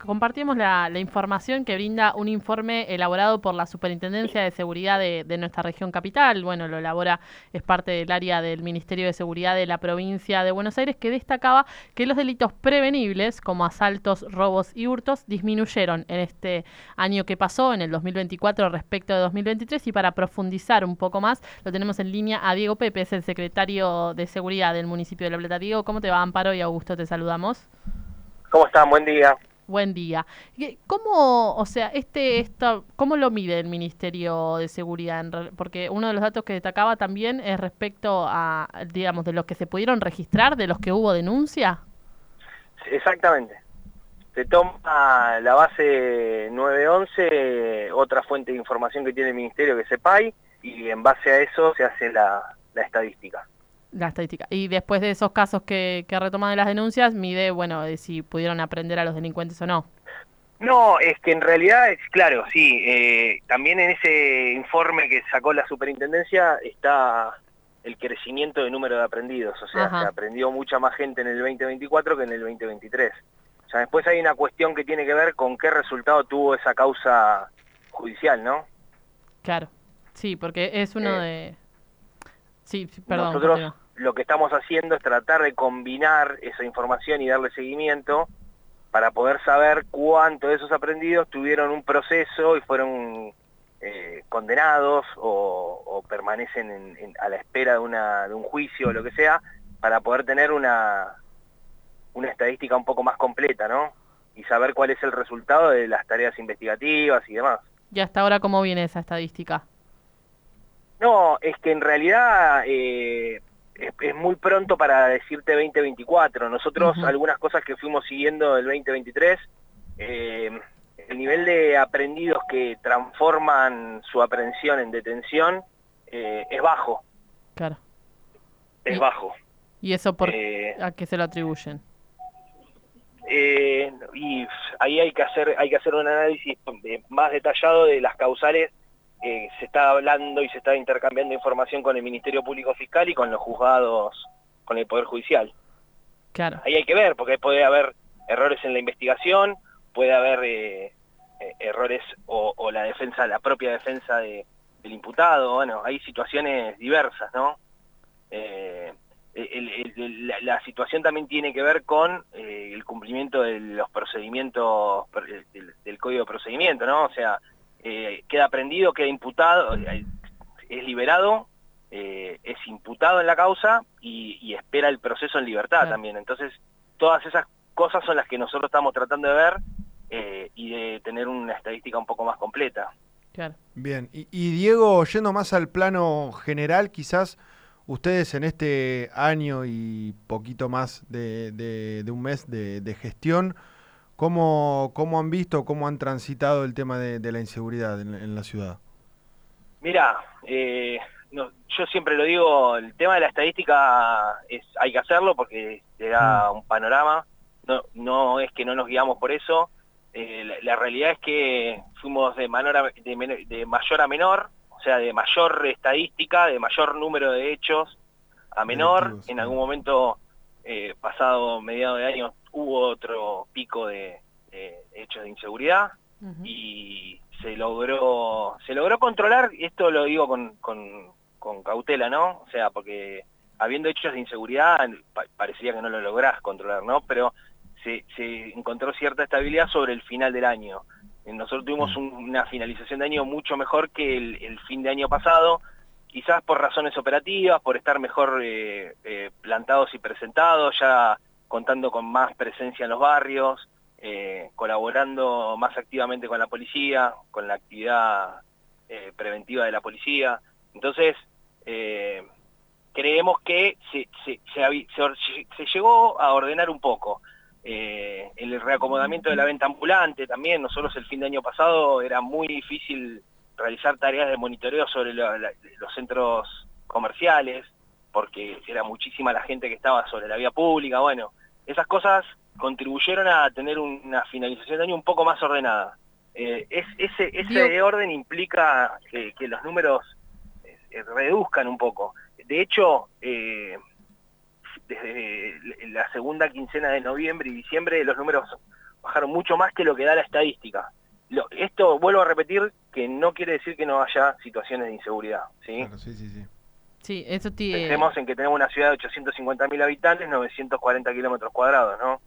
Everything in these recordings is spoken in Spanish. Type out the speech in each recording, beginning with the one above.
compartimos la información que brinda un informe elaborado por la Superintendencia de Seguridad de nuestra región capital. Bueno, lo elabora, es parte del área del Ministerio de Seguridad de la provincia de Buenos Aires, que destacaba que los delitos prevenibles, como asaltos, robos y hurtos, disminuyeron en este año que pasó, en el 2024, respecto de 2023. Y para profundizar un poco más, lo tenemos en línea a Diego Pepe, es el secretario de Seguridad del municipio de La Plata. Diego, ¿cómo te va? Amparo y Augusto, te saludamos. ¿Cómo están? Buen día. Buen día. ¿Cómo, o sea, cómo lo mide el Ministerio de Seguridad? Porque uno de los datos que destacaba también es respecto a, digamos, de los que se pudieron registrar, de los que hubo denuncia. Exactamente. Se toma la base 911, otra fuente de información que tiene el Ministerio, que es CEPAI, y en base a eso se hace la estadística. La estadística. Y después de esos casos que retoman de las denuncias, mide, bueno, de si pudieron aprender a los delincuentes o no. No, es que en realidad, claro, sí, también en ese informe que sacó la superintendencia está el crecimiento de número de aprendidos, o sea, Ajá. se aprendió mucha más gente en el 2024 que en el 2023. O sea, después hay una cuestión que tiene que ver con qué resultado tuvo esa causa judicial, ¿no? Claro. Sí, porque es uno Eh, de... Sí, perdón, Nosotros continúa. lo que estamos haciendo es tratar de combinar esa información y darle seguimiento para poder saber cuántos de esos aprendidos tuvieron un proceso y fueron condenados o permanecen a la espera de un juicio o lo que sea, para poder tener una estadística un poco más completa, ¿no? Y saber cuál es el resultado de las tareas investigativas y demás. ¿Y hasta ahora cómo viene esa estadística? No, es que en realidad es muy pronto para decirte 2024. Nosotros, Ujú. algunas cosas que fuimos siguiendo del 2023, el nivel de aprendidos que transforman su aprehensión en detención es bajo, Claro. es ¿Y, bajo. y eso Eh, a qué se lo atribuyen? y ahí hay que hacer un análisis más detallado de las causales. Se está hablando y se está intercambiando información con el Ministerio Público Fiscal y con los juzgados, con el Poder Judicial. Claro. Ahí hay que ver, porque puede haber errores en la investigación, puede haber errores o la defensa, la propia defensa del imputado. Bueno, hay situaciones diversas, ¿no? La situación también tiene que ver con el cumplimiento de los procedimientos, del Código de Procedimiento, ¿no? O sea, queda aprendido, queda imputado, es liberado, es imputado en la causa y espera el proceso en libertad Claro. también. Entonces, todas esas cosas son las que nosotros estamos tratando de ver y de tener una estadística un poco más completa. Claro. Bien, y Diego, yendo más al plano general, quizás ustedes en este año y poquito más de un mes de gestión, ¿cómo han visto, cómo han transitado el tema de la inseguridad en la ciudad? Mira, yo siempre lo digo, el tema de la estadística hay que hacerlo porque te Mm, da un panorama, no es que no nos guiamos por eso. La realidad es que fuimos de mayor a menor, o sea, de mayor estadística, de mayor número de hechos a menor. delictivos. En Mm. algún momento, pasado mediados de año, hubo otro pico de hechos de inseguridad Ujú. y se logró controlar. Y esto lo digo con cautela, ¿no? O sea, porque habiendo hechos de inseguridad, parecería que no lo lográs controlar, ¿no? Pero se encontró cierta estabilidad sobre el final del año. Nosotros tuvimos Bien. una finalización de año mucho mejor que el fin de año pasado, quizás por razones operativas, por estar mejor plantados y presentados, ya contando con más presencia en los barrios, colaborando más activamente con la policía, con la actividad preventiva de la policía. Entonces, creemos que se llegó a ordenar un poco. El reacomodamiento de la venta ambulante también. Nosotros el fin de año pasado era muy difícil realizar tareas de monitoreo sobre los centros comerciales, porque era muchísima la gente que estaba sobre la vía pública. Bueno, esas cosas contribuyeron a tener una finalización de año un poco más ordenada. Ese Diego, orden implica que los números reduzcan un poco. De hecho, desde la segunda quincena de noviembre y diciembre los números bajaron mucho más que lo que da la estadística. Esto, vuelvo a repetir, que no quiere decir que no haya situaciones de inseguridad, ¿sí? Claro, sí. Sí, eso Pensemos en que tenemos una ciudad de 850.000 habitantes, 940 kilómetros cuadrados, ¿no?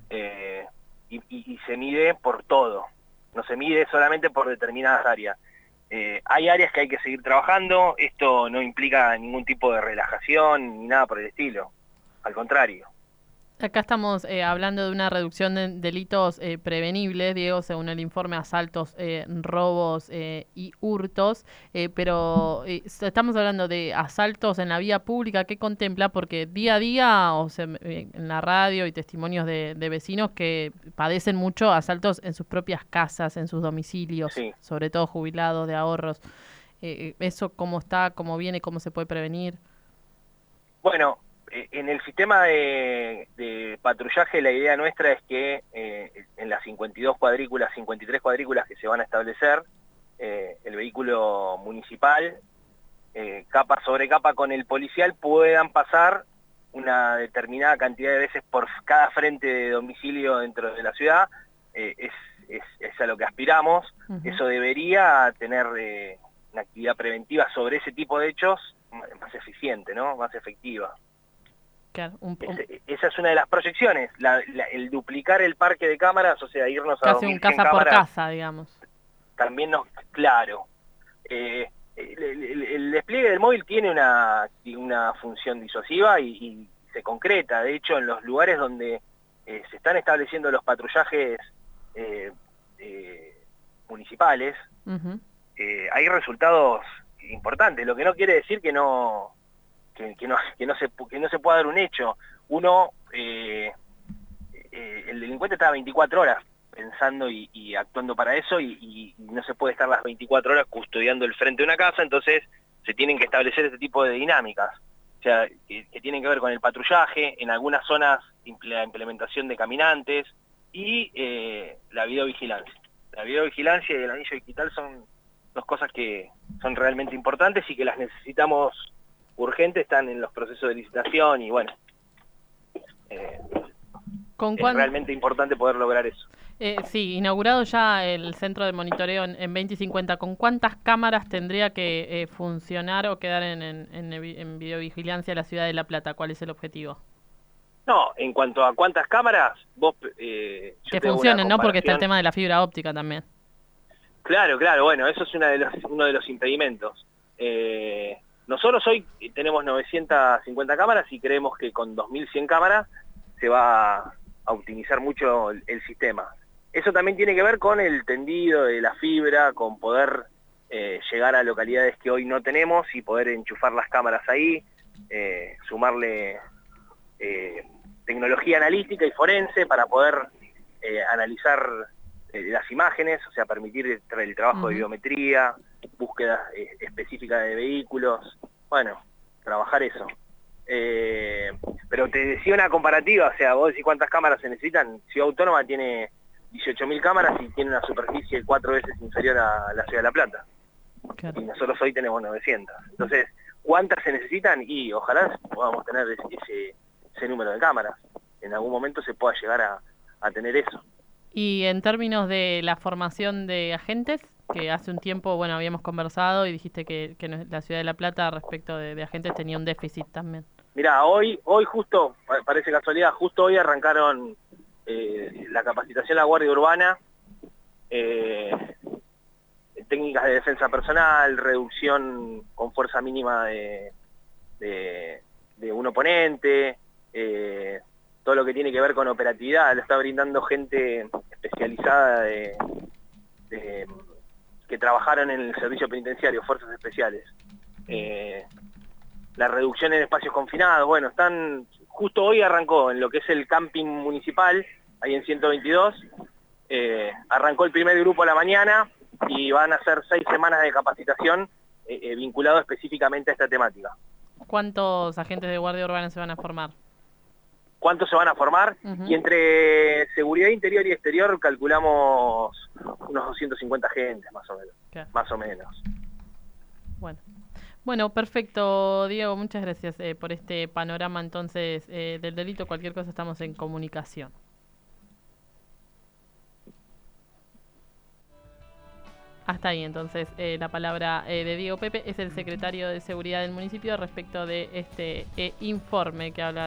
Y se mide por todo, no se mide solamente por determinadas áreas. Hay áreas que hay que seguir trabajando, esto no implica ningún tipo de relajación ni nada por el estilo, al contrario. Acá estamos hablando de una reducción de delitos prevenibles, Diego, según el informe, asaltos, robos y hurtos, pero estamos hablando de asaltos en la vía pública. ¿Qué contempla? Porque día a día, en la radio y testimonios de vecinos que padecen mucho asaltos en sus propias casas, en sus domicilios, Sí. sobre todo jubilados de ahorros. ¿Eso cómo está, cómo viene, cómo se puede prevenir? Bueno, en el sistema de patrullaje la idea nuestra es que en las 53 cuadrículas que se van a establecer, el vehículo municipal, capa sobre capa con el policial, puedan pasar una determinada cantidad de veces por cada frente de domicilio dentro de la ciudad. Es a lo que aspiramos. Eso debería tener una actividad preventiva sobre ese tipo de hechos más eficiente, ¿no? Más efectiva. Claro, Esa es una de las proyecciones, el duplicar el parque de cámaras, o sea, irnos a casi 2.100 un casa cámaras, por casa, digamos. También claro. El despliegue del móvil tiene una función disuasiva y se concreta. De hecho, en los lugares donde se están estableciendo los patrullajes municipales, hay resultados importantes, lo que no quiere decir que no se pueda dar un hecho. El delincuente está 24 horas pensando y actuando para eso y no se puede estar las 24 horas custodiando el frente de una casa, entonces se tienen que establecer este tipo de dinámicas, o sea, que tienen que ver con el patrullaje, en algunas zonas la implementación de caminantes y la videovigilancia. La videovigilancia y el anillo digital son dos cosas que son realmente importantes y que las necesitamos urgente, están en los procesos de licitación y bueno, es realmente importante poder lograr eso. Sí, inaugurado ya el centro de monitoreo en 2050, ¿con cuántas cámaras tendría que funcionar o quedar en videovigilancia la ciudad de La Plata? ¿Cuál es el objetivo? No, en cuanto a cuántas cámaras, que funcionen, ¿no? Porque está el tema de la fibra óptica también. Claro, bueno, eso es uno de los impedimentos. Nosotros hoy tenemos 950 cámaras y creemos que con 2.100 cámaras se va a optimizar mucho el sistema. Eso también tiene que ver con el tendido de la fibra, con poder llegar a localidades que hoy no tenemos y poder enchufar las cámaras ahí, sumarle tecnología analítica y forense para poder analizar las imágenes, o sea, permitir el trabajo de biometría, búsqueda específica de vehículos, bueno, trabajar eso. Pero te decía una comparativa, o sea, vos decís cuántas cámaras se necesitan. Ciudad Autónoma tiene 18.000 cámaras y tiene una superficie 4 veces inferior a la Ciudad de La Plata. Claro. Y nosotros hoy tenemos 900. Entonces, ¿cuántas se necesitan? Y ojalá podamos tener ese número de cámaras. En algún momento se pueda llegar a tener eso. Y en términos de la formación de agentes, que hace un tiempo, bueno, habíamos conversado y dijiste que la Ciudad de La Plata respecto de agentes tenía un déficit también. Mirá, hoy justo, parece casualidad, justo hoy arrancaron la capacitación a la Guardia Urbana, técnicas de defensa personal, reducción con fuerza mínima de un oponente, todo lo que tiene que ver con operatividad, lo está brindando gente especializada que trabajaron en el servicio penitenciario, fuerzas especiales. La reducción en espacios confinados, bueno, justo hoy arrancó en lo que es el camping municipal, ahí en 122, arrancó el primer grupo a la mañana y van a ser 6 semanas de capacitación vinculado específicamente a esta temática. ¿Cuántos agentes de Guardia Urbana se van a formar? ¿Cuántos se van a formar? Y entre seguridad interior y exterior calculamos unos 250 agentes, más o menos. Claro. Más o menos. Bueno, perfecto, Diego, muchas gracias por este panorama entonces del delito. Cualquier cosa estamos en comunicación. Hasta ahí entonces la palabra de Diego Pepe, es el secretario de Seguridad del municipio respecto de este informe que habla